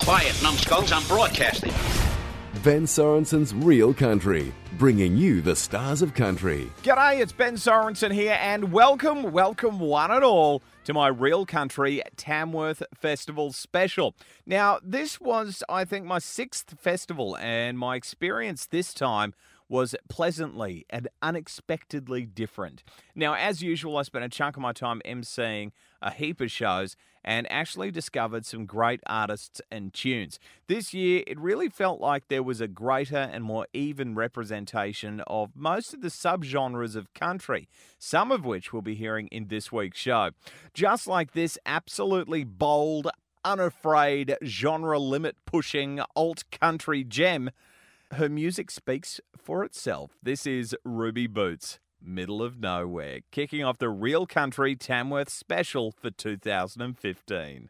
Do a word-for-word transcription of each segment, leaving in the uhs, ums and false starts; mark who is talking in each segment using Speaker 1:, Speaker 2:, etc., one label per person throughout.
Speaker 1: Quiet, numbskulls, I'm broadcasting.
Speaker 2: Ben Sorensen's Real Country, bringing you the stars of country.
Speaker 3: G'day, it's Ben Sorensen here, and welcome, welcome one and all to my Real Country Tamworth Festival special. Now, this was, I think, my sixth festival, and my experience this time was pleasantly and unexpectedly different. Now, as usual, I spent a chunk of my time emceeing a heap of shows and actually discovered some great artists and tunes. This year, it really felt like there was a greater and more even representation of most of the subgenres of country, some of which we'll be hearing in this week's show. Just like this absolutely bold, unafraid, genre limit-pushing alt-country gem, her music speaks for itself. This is Ruby Boots, Middle of Nowhere, kicking off the Real Country Tamworth special for two thousand fifteen.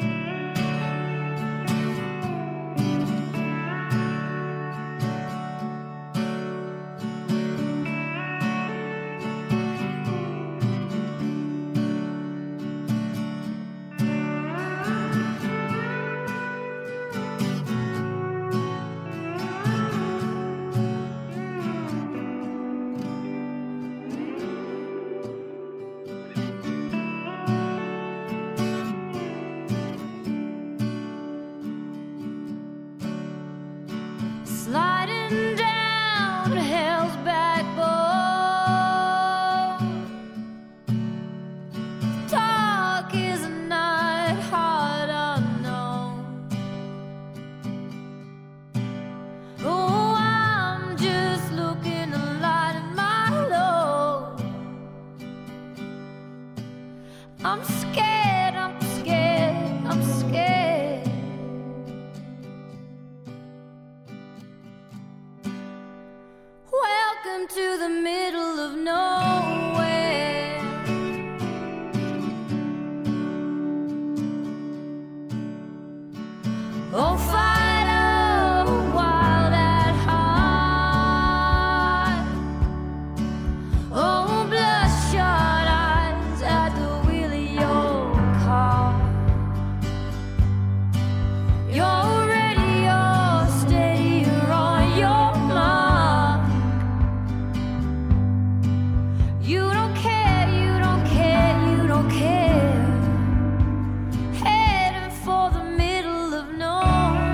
Speaker 4: Sliding down hell's backbone, dark is a night, hard unknown. Oh, I'm just looking to lighten my load. I'm scared, I'm scared, I'm scared. Welcome to the middle of nowhere. Oh, fighter, wild at heart. Oh, bloodshot eyes at the wheel of your car. You're ready, you're steady, you're on your mark. You don't care, you don't care, you don't care. Heading for the middle of nowhere.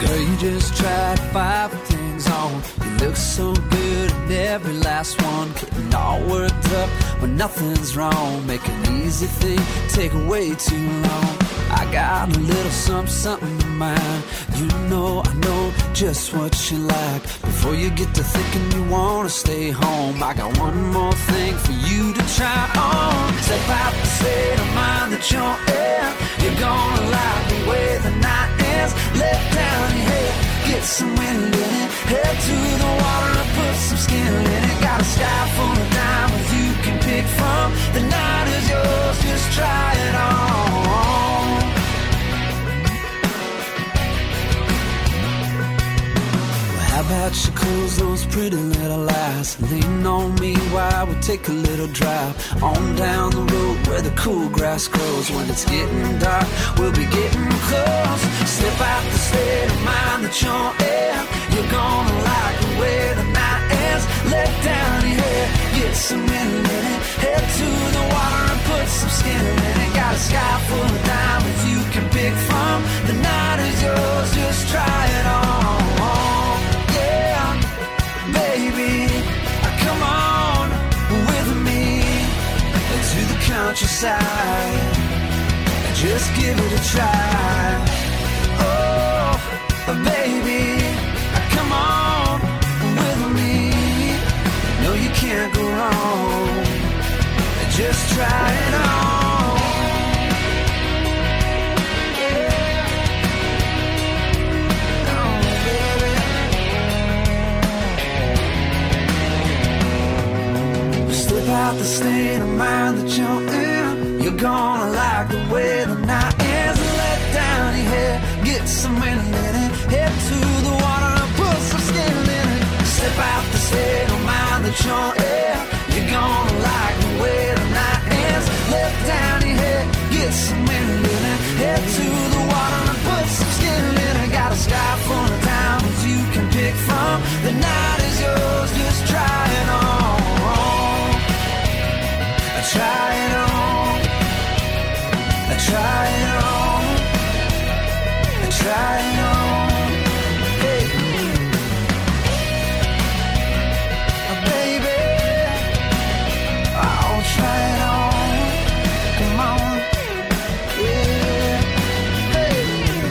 Speaker 5: Girl, you just tried five things on. You look so good in every last one. Getting all worked up when nothing's wrong. Make an easy thing take way too long. I got a little something, something in mind. You know, I know just what you like. Before you get to thinking you wanna stay home, I got one more thing for you to try on. Step out the state of mind that you're in. You're gonna like the way the night is. Let down your head, get some wind in it. Head to the water and put some skin in it. Got a sky full of diamonds you can pick from. The night is yours, just try it on. How about you close those pretty little eyes? Lean on me while we take a little drive on down the road where the cool grass grows. When it's getting dark, we'll be getting close. Step out the state of mind that you're in. You're gonna like the way the night is. Let down your head, get some wind in it. Head to the water and put some skin in it. Got a sky full of diamonds you can pick from. The night is yours, just try it on. Baby, come on with me to the countryside. Just give it a try. Oh, baby, come on with me. No, you can't go wrong. Just try it on. Slip out the state of mind that you're in. You're gonna like the way the night is. Let down your head, get some wind in it. Head to the water and put some skin in it. Slip out the state of mind that you're in. You're gonna like the way the night is. Let down your head, get some wind in it. Head to the water and put some skin in it. Got a sky full of diamonds you can pick from. The night is yours, just try it on. Try it on, try it on, try it on, hey. Baby, I'll try it on, come on, yeah, hey.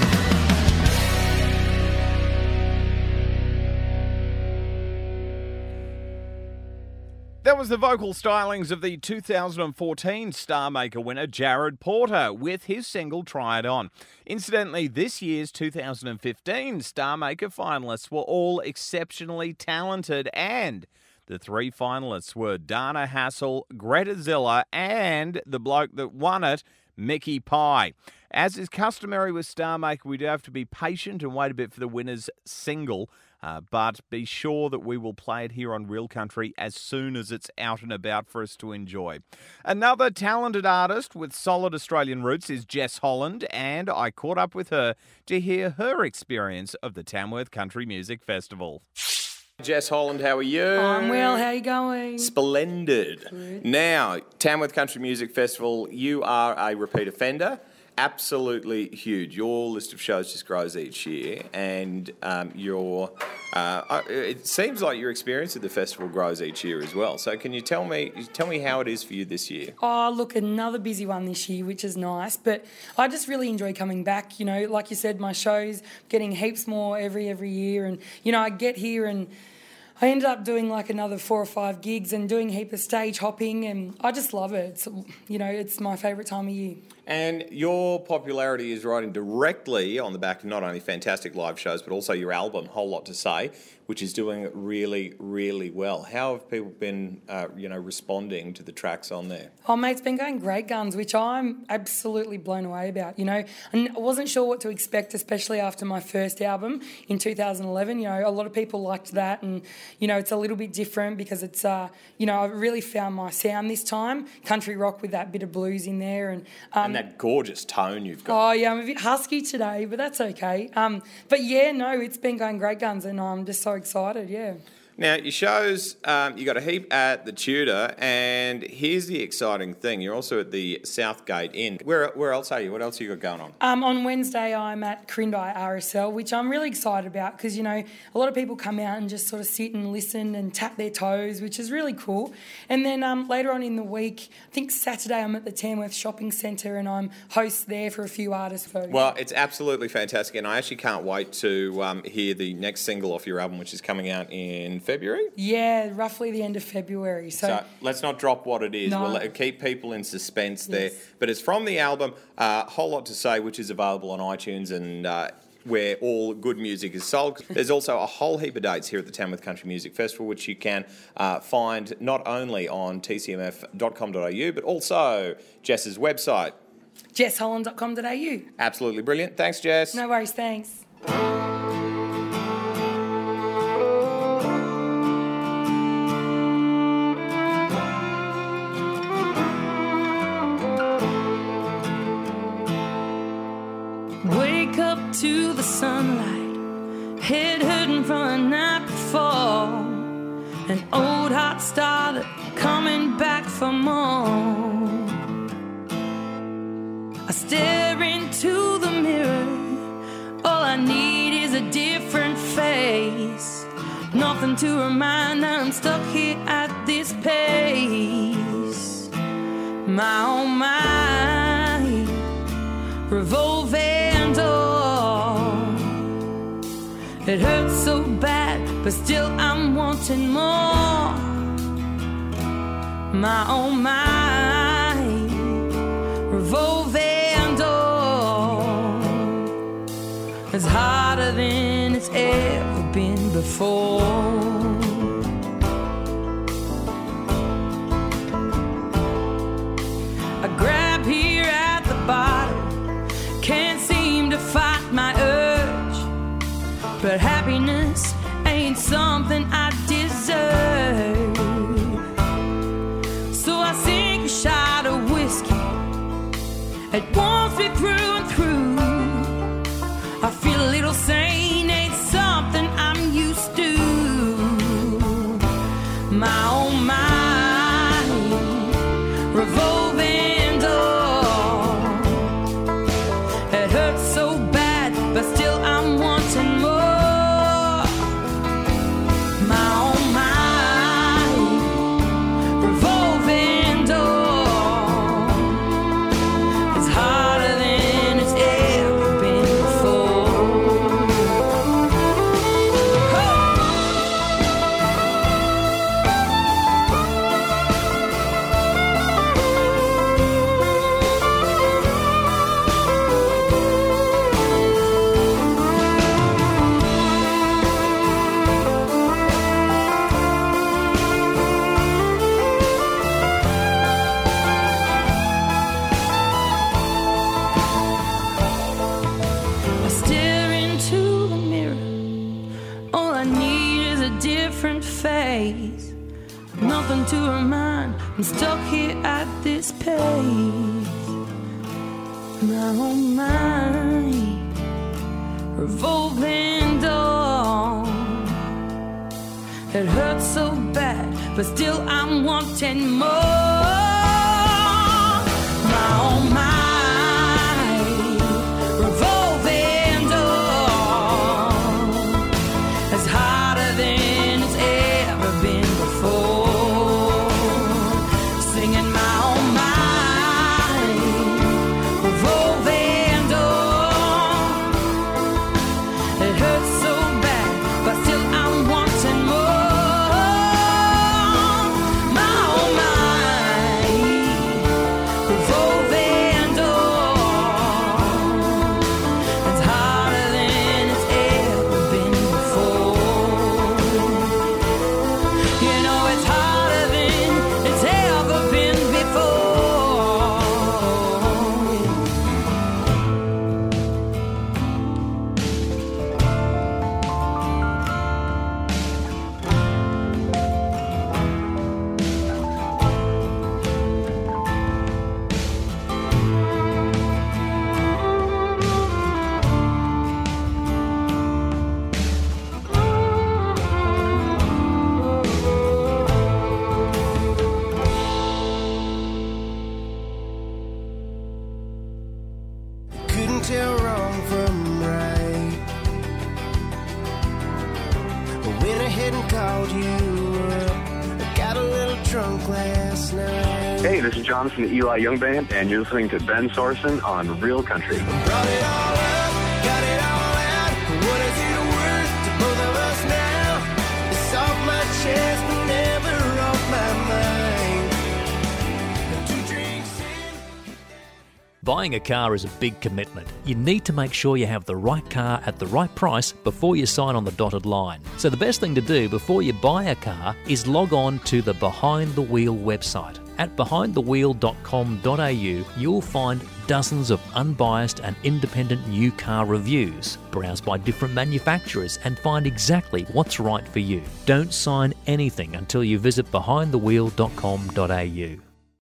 Speaker 3: That was the vocal stylings of the two thousand fourteen Star Maker winner Jared Porter with his single Try It On. Incidentally, this year's two thousand fifteen Star Maker finalists were all exceptionally talented, and the three finalists were Dana Hassel, Greta Zilla, and the bloke that won it, Mickey Pye. As is customary with Star Maker, we do have to be patient and wait a bit for the winner's single. Uh, but be sure that we will play it here on Real Country as soon as it's out and about for us to enjoy. Another talented artist with solid Australian roots is Jess Holland, and I caught up with her to hear her experience of the Tamworth Country Music Festival. Jess Holland, how are you?
Speaker 6: I'm well, how are you going?
Speaker 3: Splendid.
Speaker 6: Good.
Speaker 3: Now, Tamworth Country Music Festival, you are a repeat offender. Absolutely huge. Your list of shows just grows each year, and um, your uh, it seems like your experience at the festival grows each year as well. So, can you tell me tell me how it is for you this year?
Speaker 6: Oh, look, another busy one this year, which is nice. But I just really enjoy coming back. You know, like you said, my shows getting heaps more every every year, and you know, I get here and I ended up doing like another four or five gigs and doing a heap of stage hopping, and I just love it. It's, you know, it's my favourite time of year.
Speaker 3: And your popularity is riding directly on the back of not only fantastic live shows, but also your album, Whole Lot to Say, which is doing really, really well. How have people been, uh, you know, responding to the tracks on there?
Speaker 6: Oh, mate, it's been going great guns, which I'm absolutely blown away about, you know. And I wasn't sure what to expect, especially after my first album in two thousand eleven. You know, a lot of people liked that, and, you know, it's a little bit different because it's, uh, you know, I really found my sound this time, country rock with that bit of blues in there. And, um,
Speaker 3: and that gorgeous tone you've got.
Speaker 6: Oh, yeah, I'm a bit husky today, but that's okay. Um, but, yeah, no, it's been going great guns, and I'm just so excited, yeah.
Speaker 7: Now, your shows, um, you got a heap at the Tudor, and here's the exciting thing. You're also at the Southgate Inn. Where where else are you? What else have you got going on?
Speaker 6: Um, on Wednesday, I'm at Corindi R S L, which I'm really excited about because, you know, a lot of people come out and just sort of sit and listen and tap their toes, which is really cool. And then um, later on in the week, I think Saturday, I'm at the Tamworth Shopping Centre and I'm host there for a few artists. For
Speaker 7: Well, it's absolutely fantastic, and I actually can't wait to um, hear the next single off your album, which is coming out in February.
Speaker 6: Yeah, roughly the end of February. So,
Speaker 7: So let's not drop what it is.
Speaker 6: No.
Speaker 7: We'll let, keep people in suspense
Speaker 6: Yes.
Speaker 7: there. But it's from the album, a uh, Whole Lot to Say, which is available on iTunes and uh, where all good music is sold. There's also a whole heap of dates here at the Tamworth Country Music Festival, which you can uh, find not only on t c m f dot com dot a u, but also Jess's website.
Speaker 6: jess holland dot com dot a u.
Speaker 7: Absolutely brilliant. Thanks, Jess.
Speaker 6: No worries, thanks.
Speaker 8: Wake up to the sunlight, head hurting from the night before. An old hot star that coming back for more. I stare into the mirror, all I need is a different face. Nothing to remind that I'm stuck here at this pace. My oh my, revolving door. It hurts so bad, but still I'm wanting more. My oh my, revolving door. It's harder than it's ever been before. I grab here at the bottom, can't seem to fight my urge. But happiness ain't something I deserve. So I sink a shot of whiskey, it wants me through and through. I feel a little sane, ain't something I'm used to. My oh my, revolving door. It hurts so bad, but still I'm wanting more. My oh my, revolving door. It's harder than it's ever been before. I stare into the mirror, all I need is a different face. Nothing to remind, I'm stuck here at this pace. My oh my, revolving door. It hurts so bad, but still I'm wanting more. My oh my, revolving door. It's harder than it's ever been before. Singing my oh my, revolving door. It hurts so bad, but still I'm wanting more. My oh my,
Speaker 9: went and called you up. I got a little drunk last night.
Speaker 10: Hey, this is Jonathan the Eli Young Band, and you're listening to Ben Sorensen on Real Country.
Speaker 9: Brought it all up, got it all out. What is it worth to both of us now? It's off my chest and never off my mind. Two drinks in.
Speaker 11: Buying a car is a big commitment. You need to make sure you have the right car at the right price before you sign on the dotted line. So the best thing to do before you buy a car is log on to the Behind the Wheel website. At behind the wheel dot com dot a u, you'll find dozens of unbiased and independent new car reviews. Browse by different manufacturers and find exactly what's right for you. Don't sign anything until you visit behind the wheel dot com dot a u.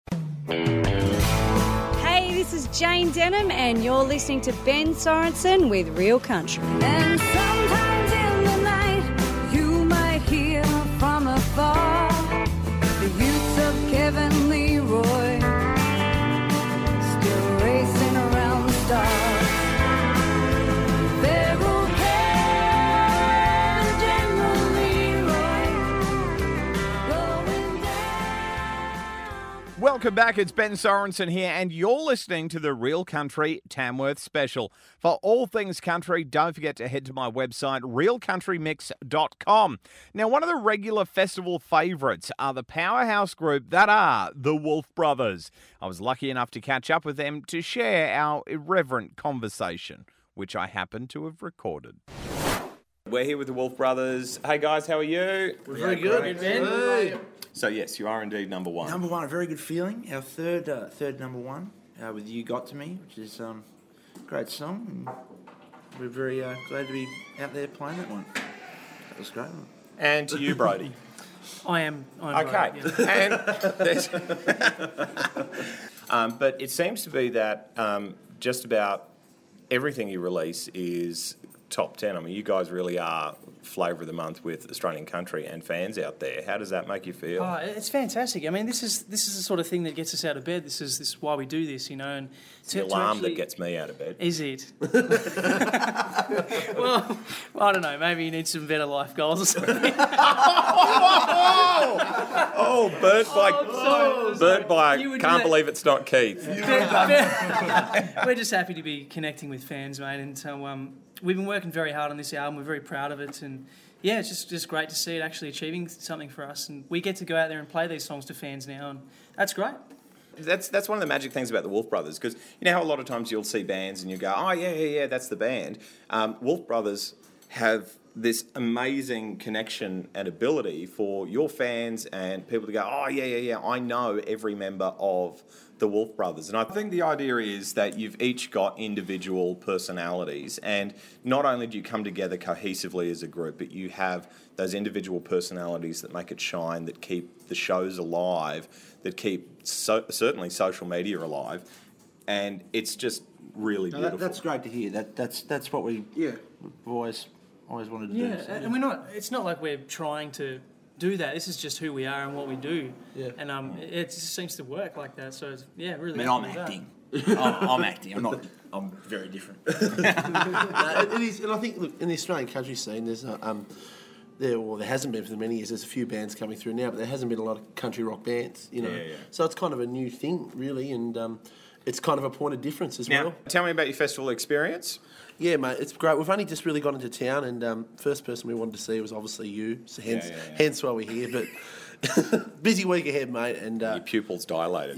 Speaker 12: Hey, this is Jane Denham, and you're listening to Ben Sorensen with Real Country.
Speaker 4: And sometimes in the night, you might hear from afar the youths of Kevin Leroy still racing around the stars. Feral Kevin, General Leroy going down.
Speaker 3: Welcome back, it's Ben Sorensen here, and you're listening to the Real Country Tamworth Special. For all things country, don't forget to head to my website, real country mix dot com. Now, one of the regular festival favourites are the powerhouse group that are the Wolf Brothers. I was lucky enough to catch up with them to share our irreverent conversation, which I happen to have recorded.
Speaker 7: We're here with the Wolf Brothers. Hey guys, how are you?
Speaker 13: We're very good. Hey.
Speaker 7: So yes, you are indeed number one.
Speaker 13: Number one, a very good feeling. Our third, uh, third number one, uh, with "You Got to Me," which is um, a great song. And we're very uh, glad to be out there playing that one. That was great.
Speaker 7: And to you, Brody.
Speaker 14: I am. I'm
Speaker 7: okay.
Speaker 14: Brody, yeah.
Speaker 7: And there's um, but it seems to be that um, just about everything you release is top ten. I mean, you guys really are flavour of the month with Australian country and fans out there. How does that make you feel?
Speaker 14: Oh, it's fantastic. I mean, this is this is the sort of thing that gets us out of bed. This is this is why we do this, you know. And
Speaker 7: it's the alarm actually, that gets me out of bed.
Speaker 14: Is it? well, I don't know. Maybe you need some better life goals or something.
Speaker 7: oh, Bert by
Speaker 14: oh,
Speaker 7: Bert by can't believe it's not Keith.
Speaker 14: We're just happy to be connecting with fans, mate, and so um. We've been working very hard on this album. We're very proud of it, and yeah, it's just, just great to see it actually achieving something for us. And we get to go out there and play these songs to fans now, and that's great.
Speaker 7: That's that's one of the magic things about the Wolf Brothers, because you know how a lot of times you'll see bands and you go, oh yeah, yeah, yeah, that's the band. Um, Wolf Brothers have this amazing connection and ability for your fans and people to go, oh yeah, yeah, yeah, I know every member of the Wolf Brothers. And I think the idea is that you've each got individual personalities, and not only do you come together cohesively as a group, but you have those individual personalities that make it shine, that keep the shows alive, that keep so, certainly social media alive, and it's just really
Speaker 13: no,
Speaker 7: beautiful.
Speaker 13: That, that's great to hear. That that's that's what we yeah always always wanted to
Speaker 14: yeah,
Speaker 13: do. So,
Speaker 14: and we're not. It's not like we're trying to do that. This is just who we are and what we do.
Speaker 13: Yeah.
Speaker 14: And um, it, it just seems to work like that. So it's, yeah, really.
Speaker 13: I mean, I'm acting. I'm, I'm acting. I'm not. I'm very different.
Speaker 15: no, it, it is, and I think look in the Australian country scene, there's a, um, there well there hasn't been for many years. There's a few bands coming through now, but there hasn't been a lot of country rock bands. You know,
Speaker 7: yeah, yeah.
Speaker 15: So it's kind of a new thing, really, and um, it's kind of a point of difference as
Speaker 7: now,
Speaker 15: well.
Speaker 7: Tell me about your festival experience.
Speaker 15: Yeah, mate, it's great. We've only just really got into town, and um, first person we wanted to see was obviously you. So hence,
Speaker 7: yeah, yeah, yeah.
Speaker 15: hence why we're here. But busy week ahead, mate. And uh,
Speaker 7: your pupils dilated.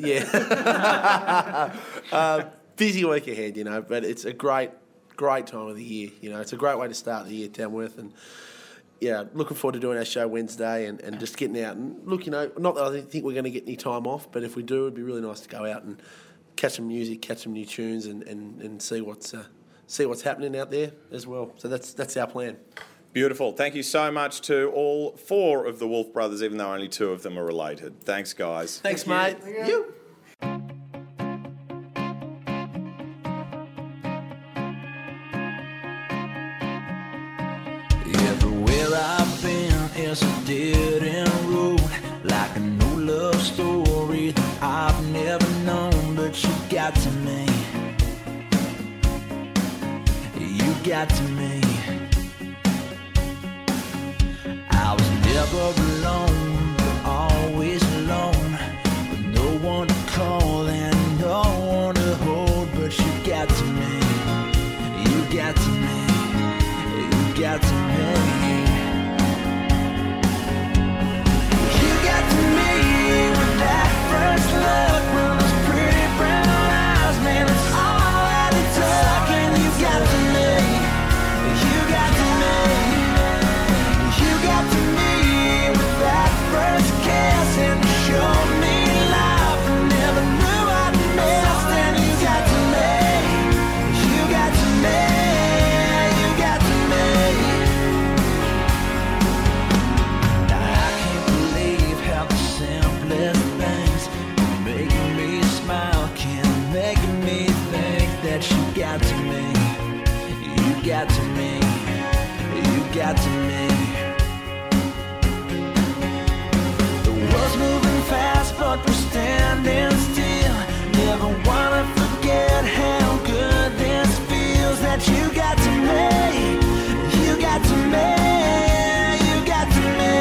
Speaker 15: Yeah, uh, busy week ahead, you know. But it's a great, great time of the year. You know, it's a great way to start the year, Tamworth, and yeah, looking forward to doing our show Wednesday and, and just getting out and look. You know, not that I think we're going to get any time off, but if we do, it'd be really nice to go out and catch some music, catch some new tunes, and, and, and see what's. Uh, see what's happening out there as well. So that's that's our plan.
Speaker 7: Beautiful. Thank you so much to all four of the Wolf Brothers, even though only two of them are related. Thanks, guys.
Speaker 15: Thanks, Thank mate. You. you.
Speaker 5: Everywhere I've been is a dead-end road, like a new love story that I've never known, but you got to me. You got to me. I was got to me. You got to me with that first look, with those pretty brown eyes, man, it's all that it took. And you got to me, you got to me, you got to me with that first kiss and you showed me life I never knew I'd missed. And you got to me, you got to me, you got to me. Now I can't believe how the simplest things making me smile can make me think that you got to me, you got to me, you got to me. The world's moving fast, but we're standing still. Never wanna forget how good this feels. That you got to me, you got to me, you got to me.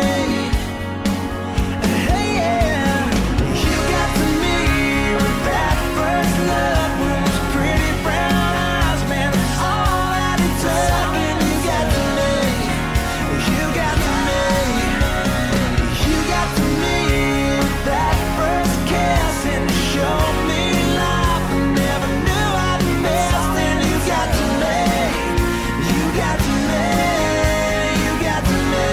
Speaker 5: Hey, yeah, you got to me with that first look, with those pretty brown eyes, man, it's all that it took. And you got to me, you got to me, you got to me with that first kiss and you showed me life I never knew I'd missed. And you got to me, you got to me, you got to me.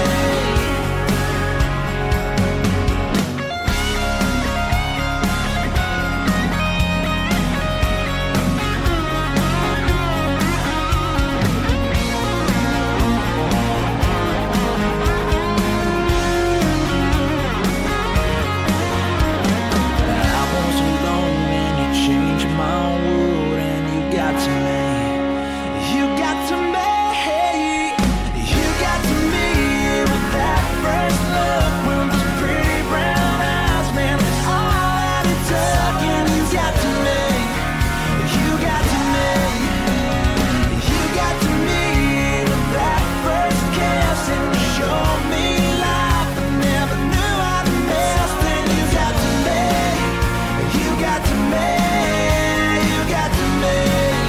Speaker 5: I was alone and you changed my world. And you got to me, you got to me, you got to me with that first look, with those pretty brown eyes, man, it's all that it took. And you got to me, you got to me, you got to me with that first kiss and you showed me life I never knew I'd missed. And you got to me, you got to me, you got to me.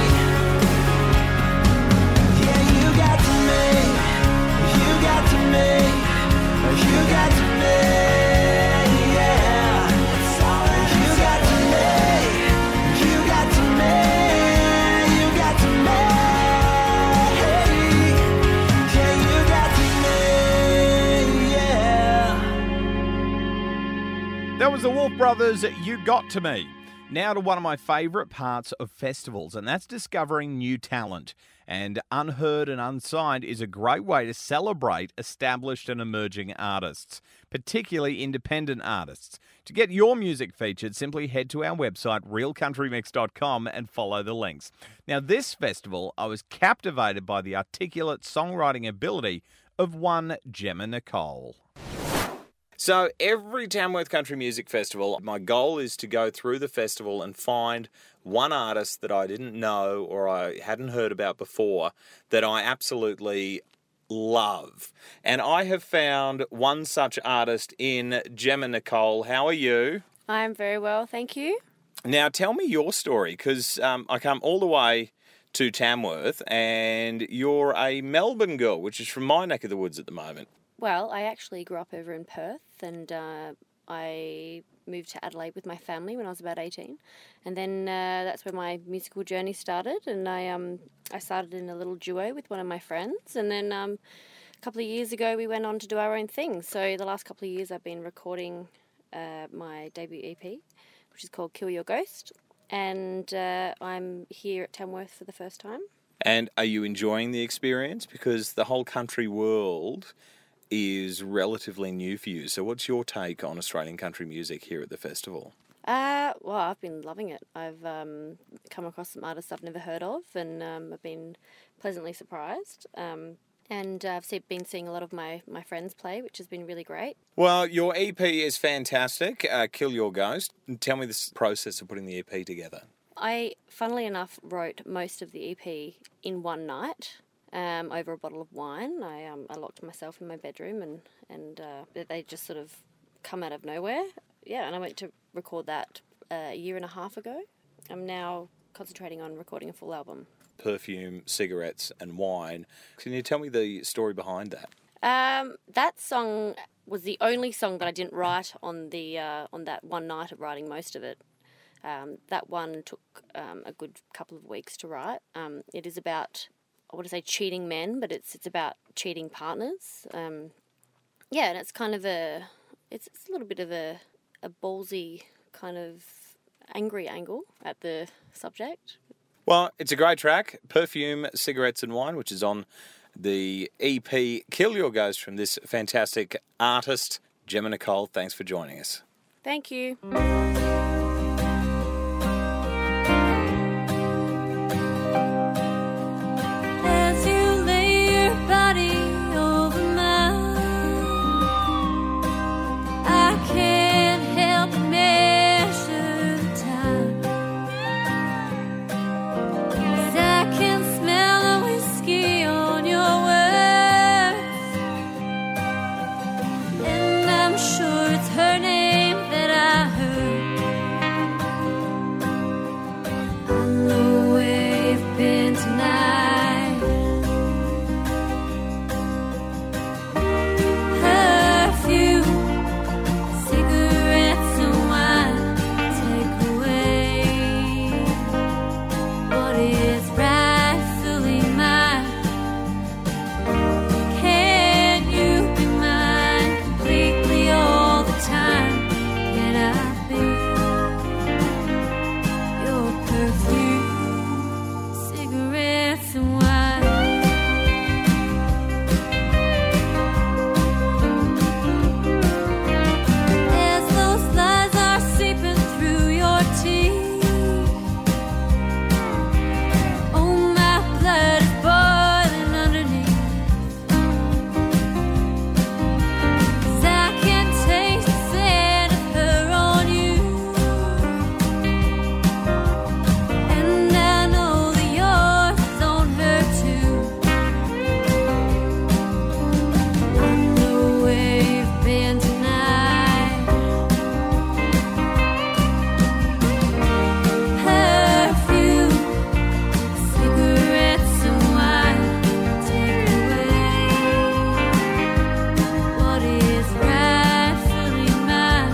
Speaker 5: Yeah, you got to me, you got to me, you got to me. Yeah, you got to me, you got to me, you got to me. Yeah, you got to me. Yeah.
Speaker 3: That was the Wolf Brothers, You Got to Me. Now to one of my favourite parts of festivals, and that's discovering new talent. And Unheard and Unsigned is a great way to celebrate established and emerging artists, particularly independent artists. To get your music featured, simply head to our website, real country mix dot com, and follow the links. Now, this festival, I was captivated by the articulate songwriting ability of one Gemma Nicole. So every Tamworth Country Music Festival, my goal is to go through the festival and find one artist that I didn't know or I hadn't heard about before that I absolutely love. And I have found one such artist in Gemma Nicole. How are you?
Speaker 16: I'm very well, thank you.
Speaker 3: Now tell me your story, because um, I come all the way to Tamworth and you're a Melbourne girl, which is from my neck of the woods at the moment.
Speaker 16: Well, I actually grew up over in Perth and uh, I moved to Adelaide with my family when I was about eighteen. And then uh, that's where my musical journey started. And I um, I started in a little duo with one of my friends. And then um, a couple of years ago, we went on to do our own thing. So the last couple of years, I've been recording uh, my debut E P, which is called Kill Your Ghost. And uh, I'm here at Tamworth for the first time.
Speaker 3: And are you enjoying the experience? Because the whole country world is relatively new for you. So what's your take on Australian country music here at the festival?
Speaker 16: Uh, well, I've been loving it. I've um, come across some artists I've never heard of and um, I've been pleasantly surprised. Um, and uh, I've see, been seeing a lot of my, my friends play, which has been really great.
Speaker 3: Well, your E P is fantastic, uh, Kill Your Ghost. Tell me the process of putting the E P together.
Speaker 16: I, funnily enough, wrote most of the E P in one night. Um, over a bottle of wine. I um, I locked myself in my bedroom and, and uh, they just sort of come out of nowhere. Yeah, and I went to record that uh, a year and a half ago. I'm now concentrating on recording a full album.
Speaker 7: Perfume, Cigarettes and Wine. Can you tell me the story behind that?
Speaker 16: Um, that song was the only song that I didn't write on the uh, on that one night of writing most of it. Um, that one took um, a good couple of weeks to write. Um, it is about, I want to say cheating men, but it's it's about cheating partners. Um, yeah, and it's kind of a, it's, it's a little bit of a, a ballsy kind of angry angle at the subject.
Speaker 7: Well, it's a great track, Perfume, Cigarettes and Wine, which is on the E P Kill Your Ghost from this fantastic artist, Gemma Nicole. Thanks for joining us.
Speaker 16: Thank you.
Speaker 8: As you lay your body over mine, I can't help but measure the time. 'Cause I can smell the whiskey on your words, and I'm sure it's her name that I heard. I know where you've been tonight. Perfume, cigarettes and wine take away what is rightfully mine. Can you be mine completely all the time? Can I be your perfume, cigarettes and wine? As those lies are seeping through your teeth, oh, my blood is boiling underneath. 'Cause I can taste the scent of her on you, and I know that yours is on her too. I know where you've been tonight. Perfume, cigarettes and wine take away what is rightfully mine.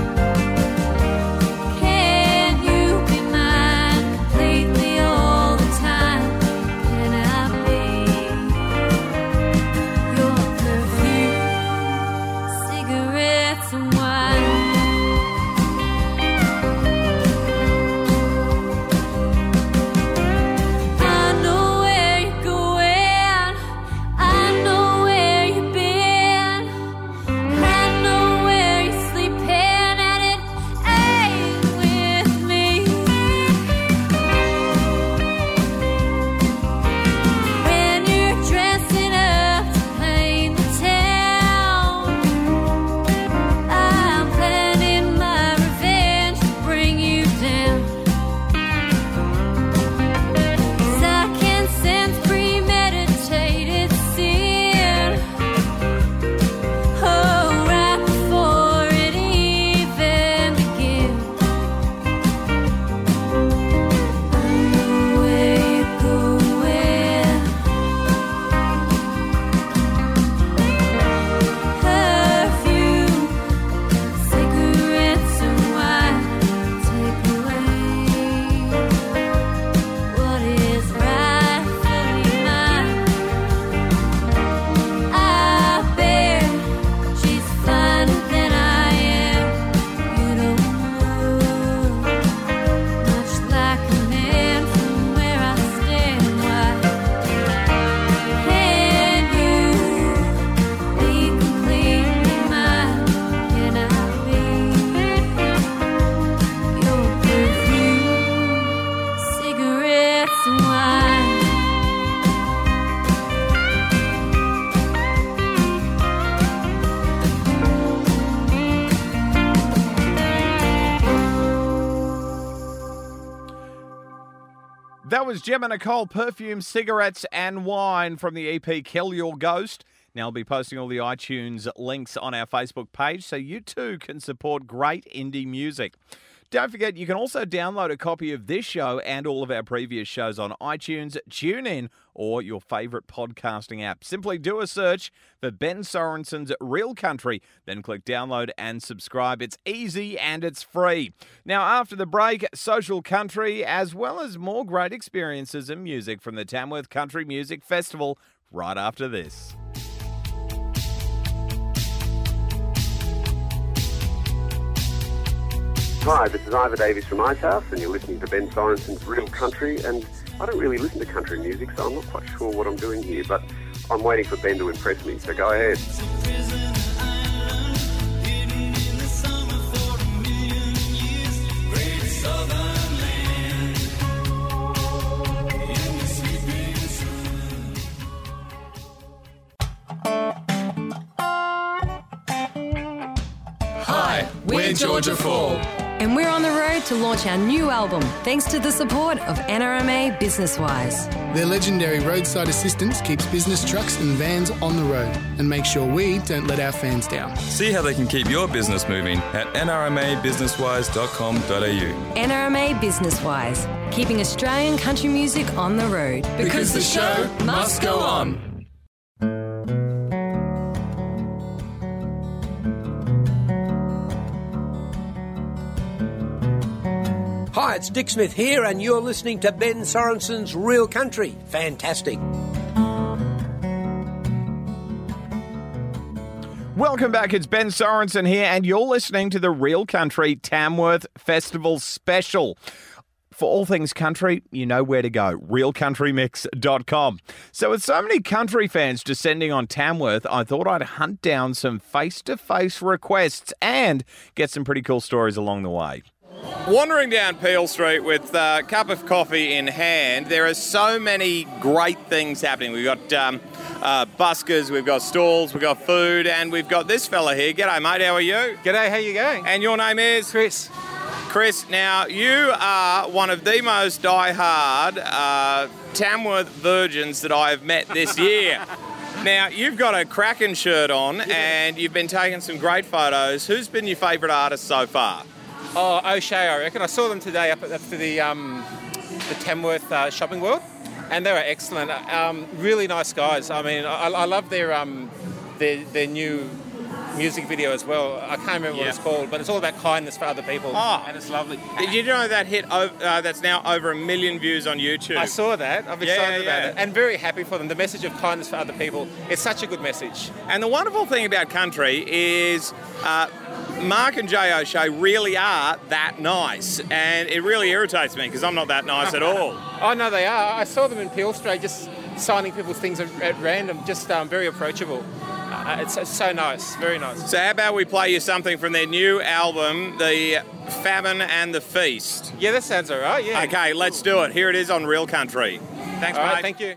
Speaker 8: Can you be mine completely all the time? Can I be your perfume, cigarettes and wine? I know where you're going, I know where you've been, I know where you're sleeping, and it ain't with me. When you're dressing up to paint the town, I'm planning my revenge to bring you down. 'Cause I can sense premeditated sin, oh, right before it even begins. I know where you're going. Perfume, cigarettes and wine take away what is rightfully mine. I bet she's finer than I am. You don't know, much like a man from where I stand. Why can you be completely mine? Can I be your perfume, cigarettes and wine?
Speaker 3: That was Gemma Nicole, Perfume, Cigarettes and Wine from the E P Kill Your Ghost. Now I'll be posting all the iTunes links on our Facebook page so you too can support great indie music. Don't forget, you can also download a copy of this show and all of our previous shows on iTunes, TuneIn, or your favourite podcasting app. Simply do a search for Ben Sorensen's Real Country, then click download and subscribe. It's easy and it's free. Now, after the break, social country, as well as more great experiences and music from the Tamworth Country Music Festival, right after this.
Speaker 10: Hi, this is Ivor Davies from Icehouse, and you're listening to Ben Sorensen's Real Country. And I don't really listen to country music, so I'm not quite sure what I'm doing here, but I'm waiting for Ben to impress me, so go ahead.
Speaker 17: Hi, we're Georgia Fall.
Speaker 18: And we're on the road to launch our new album, thanks to the support of N R M A BusinessWise.
Speaker 17: Their legendary roadside assistance keeps business trucks and vans on the road and makes sure we don't let our fans down.
Speaker 19: See how they can keep your business moving at n r m a business wise dot com dot a u.
Speaker 18: N R M A BusinessWise, keeping Australian country music on the road.
Speaker 17: Because, because the show must go on.
Speaker 20: Hi, it's Dick Smith here, and you're listening to Ben Sorensen's Real Country. Fantastic.
Speaker 3: Welcome back, it's Ben Sorensen here, and you're listening to the Real Country Tamworth Festival Special. For all things country, you know where to go, real country mix dot com. So with so many country fans descending on Tamworth, I thought I'd hunt down some face-to-face requests and get some pretty cool stories along the way.
Speaker 7: Wandering down Peel Street with a cup of coffee in hand, there are so many great things happening. We've got um, uh, buskers, we've got stalls, we've got food, and we've got this fella here. G'day, mate, how are you?
Speaker 21: G'day, how you going?
Speaker 7: And your name is?
Speaker 21: Chris.
Speaker 7: Chris, now you are one of the most die-hard uh, Tamworth virgins that I have met this year. Now, you've got a cracking shirt on, yeah. And you've been taking some great photos. Who's been your favourite artist so far?
Speaker 21: Oh, O'Shea, I reckon. I saw them today up at the, for the, um, the Tamworth uh, Shopping World, and they were excellent. Um, really nice guys. I mean, I, I love their, um, their their new music video as well. I can't remember
Speaker 7: yeah.
Speaker 21: what it's called, but it's all about kindness for other people,
Speaker 7: oh.
Speaker 21: and it's lovely.
Speaker 7: Did you know that hit? Uh, that's now over a million views on YouTube.
Speaker 21: I saw that. I'm excited
Speaker 7: yeah, yeah.
Speaker 21: about it, and very happy for them. The message of kindness for other people. It's such a good message.
Speaker 7: And the wonderful thing about country is Uh, Mark and Jay O'Shea really are that nice, and it really irritates me because I'm not that nice at all.
Speaker 21: Oh, no, they are. I saw them in Peel Street just signing people's things at, at random, just um, very approachable. Uh, it's, it's so nice, very nice.
Speaker 7: So how about we play you something from their new album, The Famine and the Feast?
Speaker 21: Yeah, that sounds all right, yeah.
Speaker 7: Okay, let's do it. Here it is on Real Country. Thanks,
Speaker 21: all
Speaker 7: mate.
Speaker 21: Right, thank you.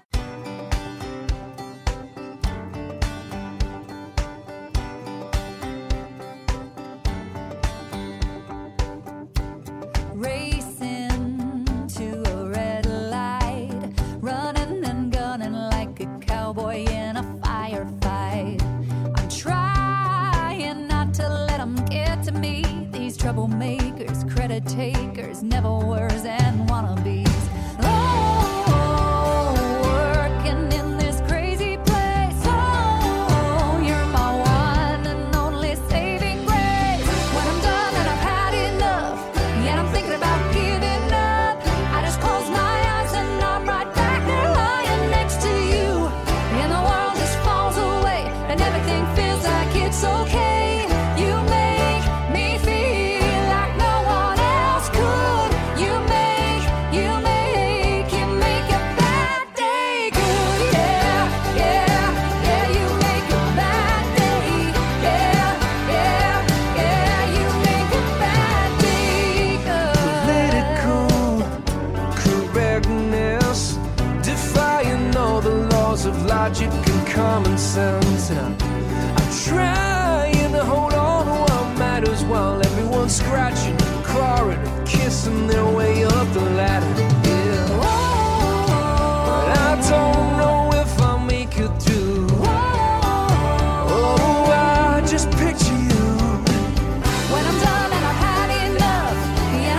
Speaker 4: Troublemakers, credit takers, never worse and wannabes. Oh, working in this crazy place. Oh, you're my one and only saving grace. When I'm done and I've had enough, and I'm thinking about giving up, I just close my eyes and I'm right back there lying next to you. And the world just falls away and everything feels like it's okay.
Speaker 5: Of logic and common sense, and I'm, I'm trying to hold on to what matters while everyone's scratching, clawing, and kissing their way up the ladder. Yeah. But I don't know if I'll make it through. Oh, I just picture you.
Speaker 4: When I'm done and I've had enough, yeah,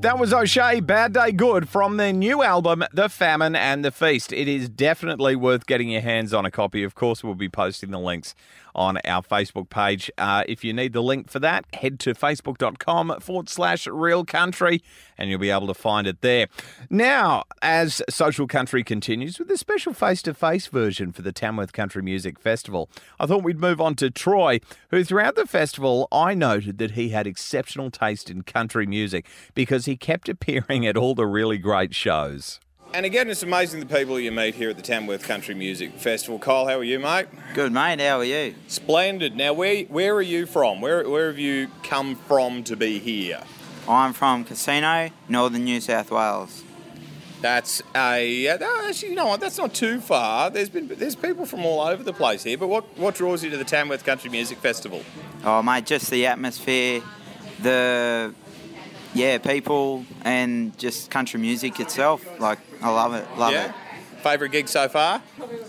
Speaker 3: that was O'Shea, Bad Day Good, from their new album, The Famine and the Feast. It is definitely worth getting your hands on a copy. Of course, we'll be posting the links on our Facebook page. Uh, if you need the link for that, head to facebook.com forward slash real country and you'll be able to find it there. Now, as Social Country continues with a special face-to-face version for the Tamworth Country Music Festival, I thought we'd move on to Troy, who throughout the festival, I noted that he had exceptional taste in country music because he kept appearing at all the really great shows.
Speaker 7: And again, it's amazing the people you meet here at the Tamworth Country Music Festival. Kyle, how are you, mate?
Speaker 1: Good, mate. How are you?
Speaker 7: Splendid. Now, where where are you from? Where where have you come from to be here?
Speaker 1: I'm from Casino, northern New South Wales.
Speaker 7: That's a yeah, no, actually, you know what? That's not too far. There's been there's people from all over the place here. But what what draws you to the Tamworth Country Music Festival?
Speaker 1: Oh, mate, just the atmosphere, the yeah, people, and just country music itself. Like, I love it, love
Speaker 7: yeah.
Speaker 1: it.
Speaker 7: Favourite gig so far?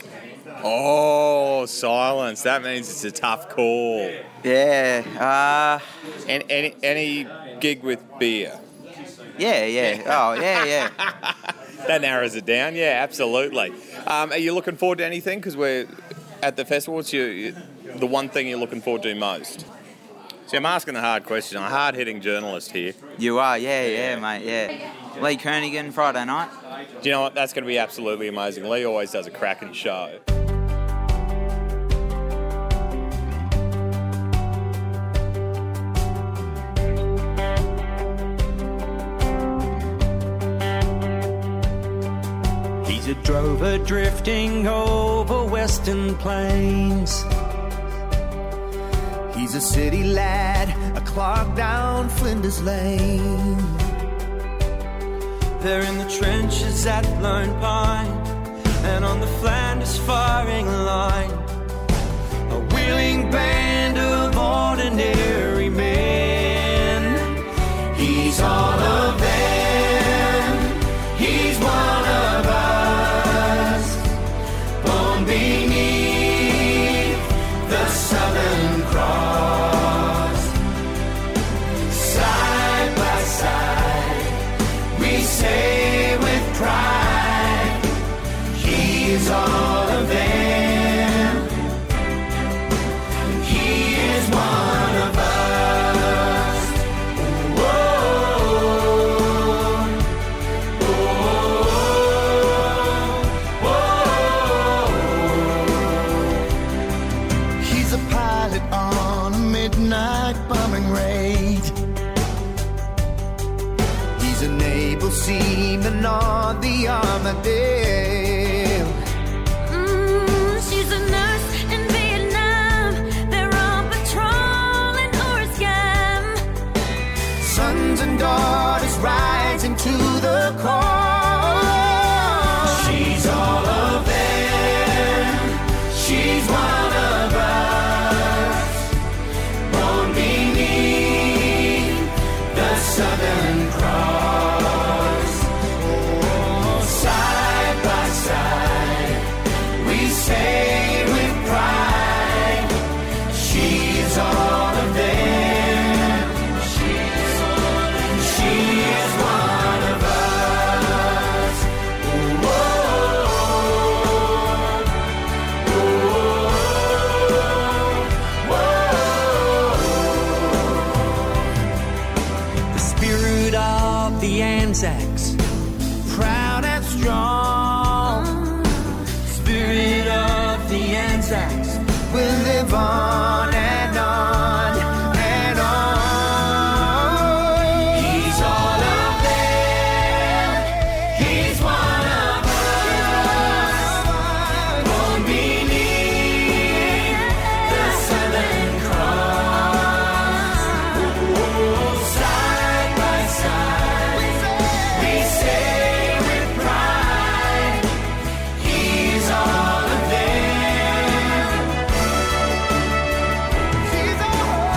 Speaker 7: Oh, silence. That means it's a tough call.
Speaker 1: Yeah. Uh,
Speaker 7: and any any gig with beer?
Speaker 1: Yeah, yeah. Oh, yeah, yeah.
Speaker 7: That narrows it down. Yeah, absolutely. Um, are you looking forward to anything? Because we're at the festival. What's your, the one thing you're looking forward to most? See, I'm asking a hard question. I'm a hard-hitting journalist here.
Speaker 1: You are, yeah, yeah, yeah, mate, yeah. Lee Kernaghan, Friday night.
Speaker 7: Do you know what? That's going to be absolutely amazing. Lee always does a cracking show.
Speaker 9: He's a drover drifting over western plains. He's a city lad, a clog down Flinders Lane. They're in the trenches at Lone Pine and on the Flanders firing line. A wheeling band of ordinary men. He's all of them. He's one of us. Born beneath the Southern Cross. Side by side, we say with pride, he is all of them. He is one of us. Whoa, whoa, whoa. He's a pilot on a midnight bombing raid. He's an able seaman on the Armadale.
Speaker 4: Mm, she's a nurse in Vietnam. They're on patrol in Oriscam.
Speaker 9: Sons and daughters rising to the call. She's all of them. She's one of us. Born beneath the Southern Cross. Oh, side by side, we say with pride, she's all of them. She's all of she is one of us. Whoa, whoa, whoa. The spirit of the Anzacs, proud and strong. Spirit of the Anzacs will live on and on and on. He's all of them. He's one of us. Born beneath the Southern Cross. Oh, side by side, we say with pride, he's all of them. He's all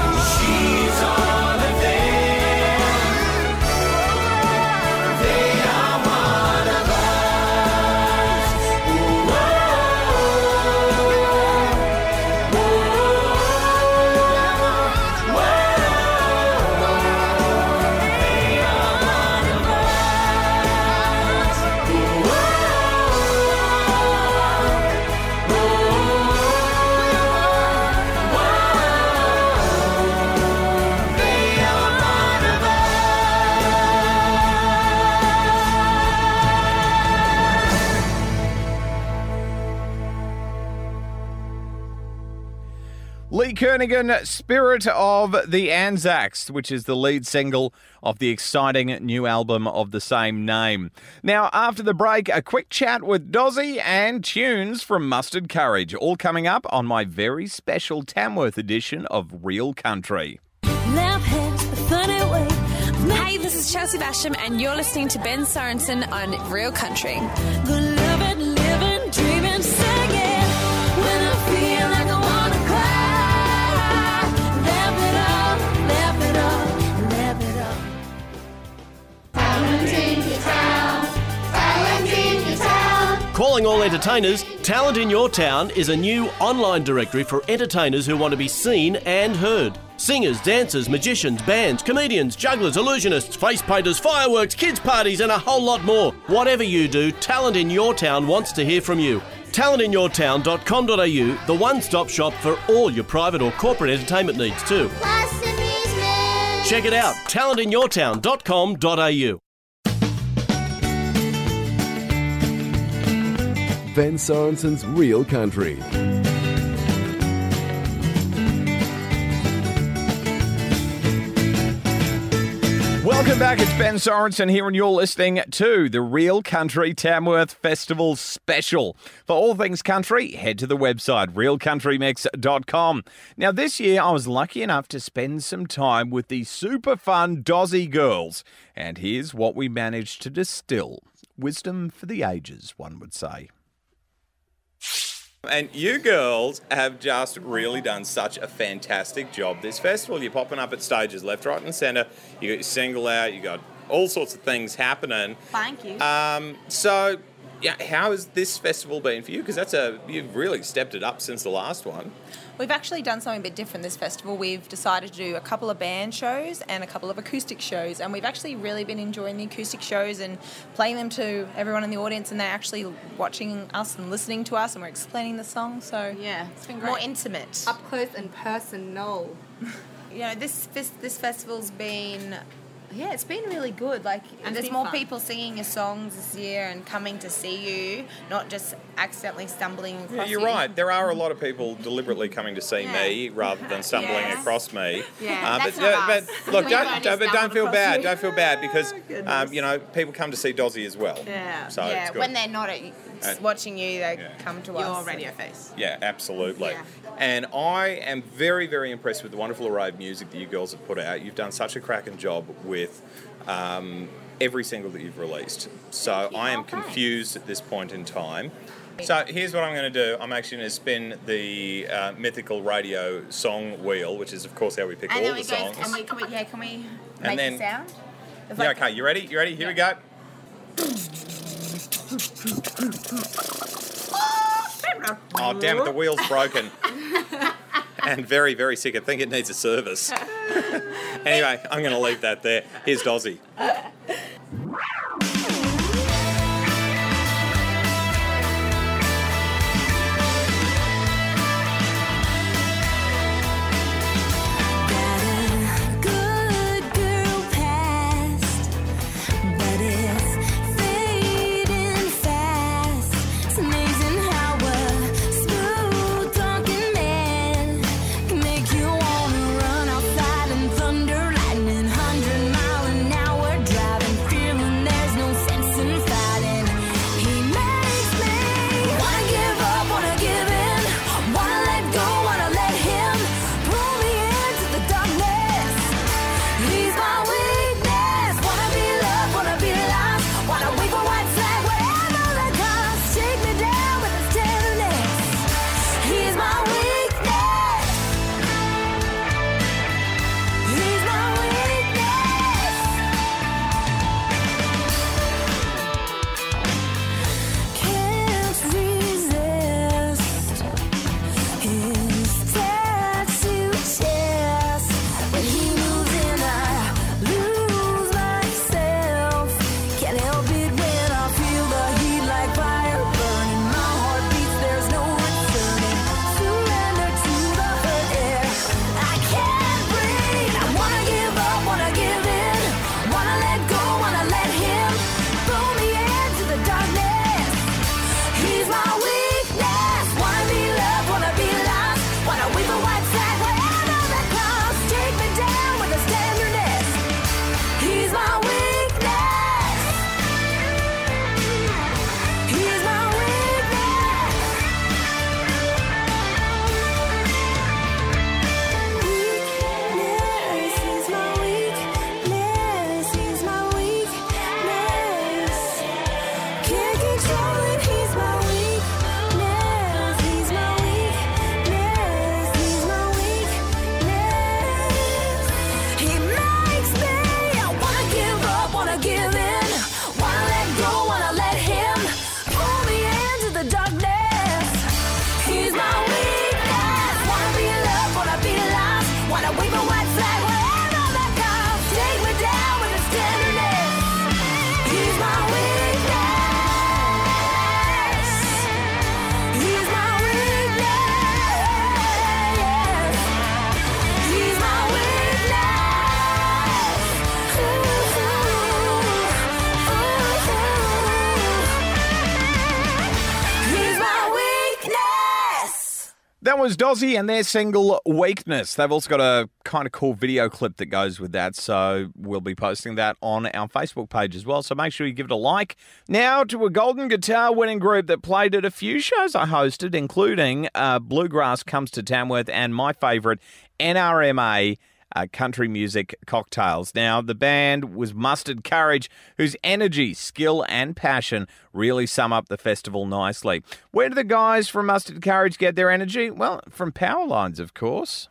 Speaker 3: Lee Kernaghan, Spirit of the Anzacs, which is the lead single of the exciting new album of the same name. Now, after the break, a quick chat with Dozzy and tunes from Mustard Courage, all coming up on my very special Tamworth edition of Real Country.
Speaker 2: Hey, this is Chelsea Basham, and you're listening to Ben Sorensen on Real Country.
Speaker 8: Good living, living, dreaming, singing. When I feel like I wanna cry, laugh it up, laugh it up, laugh it up.
Speaker 9: Talent in your town, talent in your town.
Speaker 22: Calling all entertainers, Talent in Your Town is a new online directory for entertainers who want to be seen and heard. Singers, dancers, magicians, bands, comedians, jugglers, illusionists, face painters, fireworks, kids' parties and a whole lot more. Whatever you do, Talent in Your Town wants to hear from you. talent in your town dot com dot a u, the one-stop shop for all your private or corporate entertainment needs too.
Speaker 9: Plus amusement.
Speaker 22: Check it out, talent in your town dot com dot a u.
Speaker 23: Ben Sorensen's Real Country.
Speaker 3: Welcome back, it's Ben Sorensen here and you're listening to the Real Country Tamworth Festival Special. For all things country, head to the website real country mix dot com. Now this year I was lucky enough to spend some time with the super fun Dozzy girls, and here's what we managed to distill. Wisdom for the ages, one would say.
Speaker 7: And you girls have just really done such a fantastic job this festival. You're popping up at stages left, right and centre. You got your single out. You got all sorts of things happening.
Speaker 24: Thank you.
Speaker 7: Um, so, yeah, how has this festival been for you? Because that's a you've really stepped it up since the last one.
Speaker 24: We've actually done something a bit different this festival. We've decided to do a couple of band shows and a couple of acoustic shows, and we've actually really been enjoying the acoustic shows and playing them to everyone in the audience, and they're actually watching us and listening to us, and we're explaining the song. So
Speaker 25: yeah,
Speaker 24: it's been great.
Speaker 25: More intimate, up close and personal. You know, this this, this festival's been. Yeah, it's been really good. Like, and there's more fun. People singing your songs this year and coming to see you, not just accidentally stumbling across.
Speaker 7: Yeah, you're
Speaker 25: you.
Speaker 7: right. There are a lot of people deliberately coming to see
Speaker 25: Yeah.
Speaker 7: me rather than stumbling
Speaker 25: Yes.
Speaker 7: across me.
Speaker 25: Yeah,
Speaker 7: Uh,
Speaker 25: that's
Speaker 7: but,
Speaker 25: not
Speaker 7: uh,
Speaker 25: us.
Speaker 7: but look,
Speaker 25: We
Speaker 7: don't,
Speaker 25: only
Speaker 7: don't, but don't
Speaker 25: stumbled
Speaker 7: feel
Speaker 25: across
Speaker 7: bad.
Speaker 25: you.
Speaker 7: Don't feel bad because
Speaker 25: goodness.
Speaker 7: um, you know people come to see Dozzy as well.
Speaker 25: Yeah,
Speaker 7: So
Speaker 25: yeah.
Speaker 7: it's good.
Speaker 25: When they're not at,
Speaker 7: Uh,
Speaker 25: watching you, they come to us.
Speaker 24: Your radio face.
Speaker 7: Yeah, absolutely. And I am very, very impressed with the wonderful array of music that you girls have put out. You've done such a cracking job with um, every single that you've released. So I am confused at this point in time. So here's what I'm going to do. I'm actually going to spin the uh, mythical radio song wheel, which is, of course, how we pick
Speaker 25: And
Speaker 7: all
Speaker 25: then
Speaker 7: the
Speaker 25: we go,
Speaker 7: songs.
Speaker 25: and we, can we, yeah, can we
Speaker 7: And
Speaker 25: make
Speaker 7: then-
Speaker 25: the sound? It's
Speaker 7: Yeah,
Speaker 25: like-
Speaker 7: okay, you ready? You ready? Here we go. Oh, damn it, the wheel's broken. And very, very sick. I think it needs a service. Anyway, I'm going to leave that there. Here's Dozzy.
Speaker 8: Good girl past, but it's fading fast. It's amazing how a smooth talking man can make you wanna run outside and thunder, lightning, hundred mile an hour driving
Speaker 3: That was Dozzy and their single Weakness. They've also got a kind of cool video clip that goes with that, so we'll be posting that on our Facebook page as well, so make sure you give it a like. Now to a Golden Guitar winning group that played at a few shows I hosted, including uh, Bluegrass Comes to Tamworth and my favourite, N R M A, Uh, country music cocktails. Now, the band was Mustard Courage, whose energy, skill, and passion really sum up the festival nicely. Where do the guys from Mustard Courage get their energy? Well, from power lines, of course.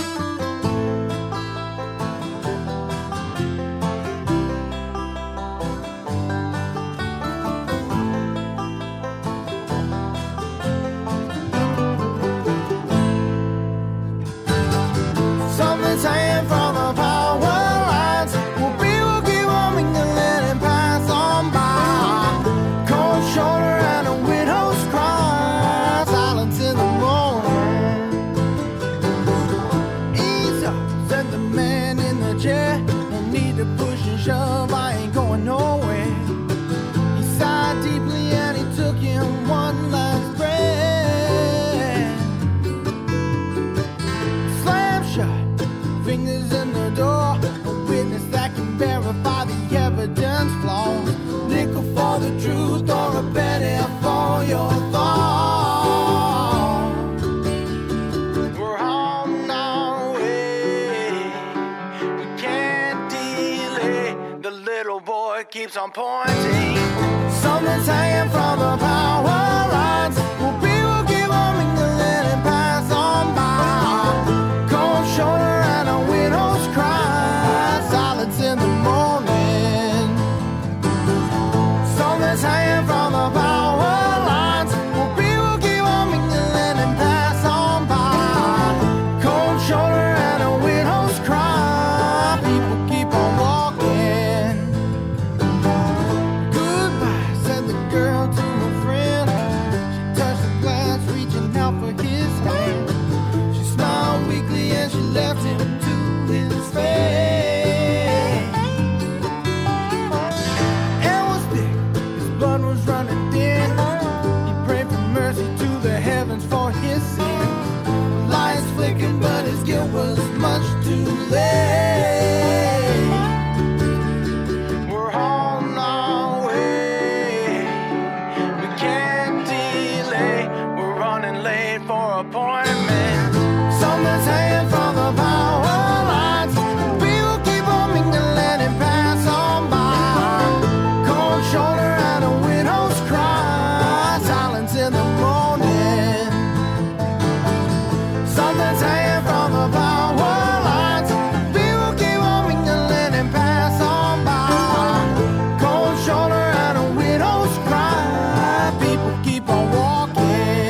Speaker 9: Something's hanging from the power lines. Well, people keep warming and letting pass on by. Cold shoulder and a widow's cry. Silence in the morning. Ease up, said the man in the chair. No need to push and shove, I ain't going nowhere. He sighed deeply and he took him one last breath. Slam shut. Fingers in the door, a witness that can verify the evidence flaws. Nickel for the truth or a penny for your thoughts. We're on our way, we can't delay. The little boy keeps on pointing. Something's hanging from the power lines. Well, people keep on ringing and letting pass on by. Cold shoulder. Widow's cry, silence in the morning. Something's hanging from the power lines. Well, people keep on ringing and pass on by. Cold shoulder and a widow's cry. People keep on walking. Goodbye, said the girl to her friend. She touched the glass, reaching out for his hand. She smiled weakly and she left him to his face. It was thick, his blood was running thin. He prayed for mercy to the heavens for his sin. Lights flickered, but his guilt was much too late. We're on our way, we can't delay. We're running late for appointment. Something's hanging from the power. Shoulder and a widow's cry, silence in the morning. Something's hanging from the power lines. People keep on ringing and letting pass on by. Cold shoulder and a widow's cry. People keep on walking.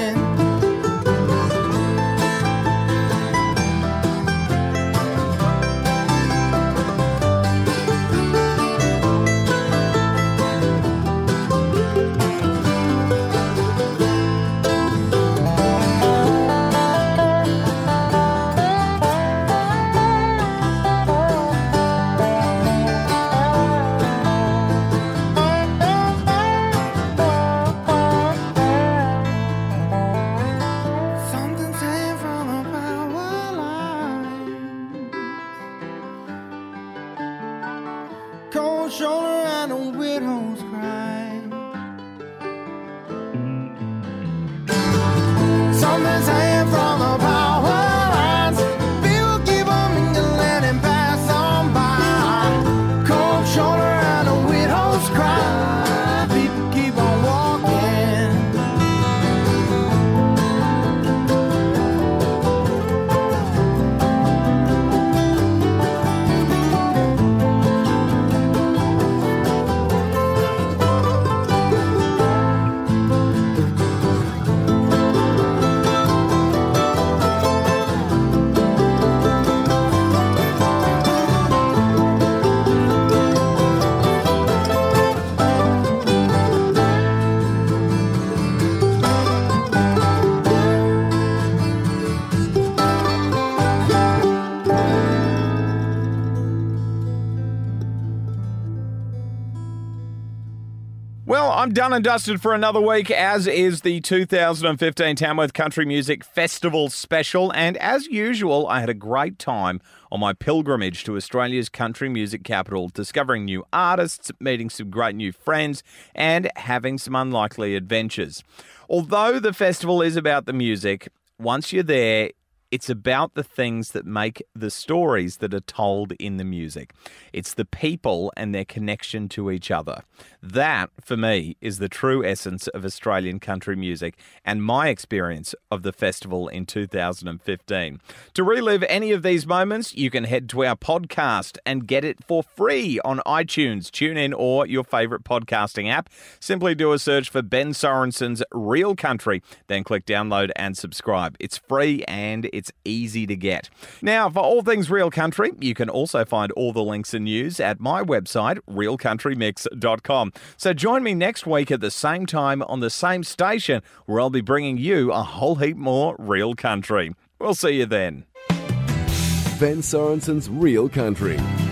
Speaker 9: Cold shoulder and a widow's cry. Something's hanging from the power lines. People keep on ringing and letting pass on by. Cold shoulder and a widow's cry. People keep on walking.
Speaker 3: I'm done and dusted for another week, as is the two thousand fifteen Tamworth Country Music Festival special. And as usual, I had a great time on my pilgrimage to Australia's country music capital, discovering new artists, meeting some great new friends, and having some unlikely adventures. Although the festival is about the music, once you're there, it's about the things that make the stories that are told in the music. It's the people and their connection to each other. That, for me, is the true essence of Australian country music and my experience of the festival in two thousand fifteen. To relive any of these moments, you can head to our podcast and get it for free on iTunes, TuneIn, or your favourite podcasting app. Simply do a search for Ben Sorensen's Real Country, then click download and subscribe. It's free and it's easy to get. Now, for all things Real Country, you can also find all the links and news at my website, real country mix dot com. So join me next week at the same time on the same station, where I'll be bringing you a whole heap more Real Country. We'll see you then.
Speaker 23: Ben Sorensen's Real Country.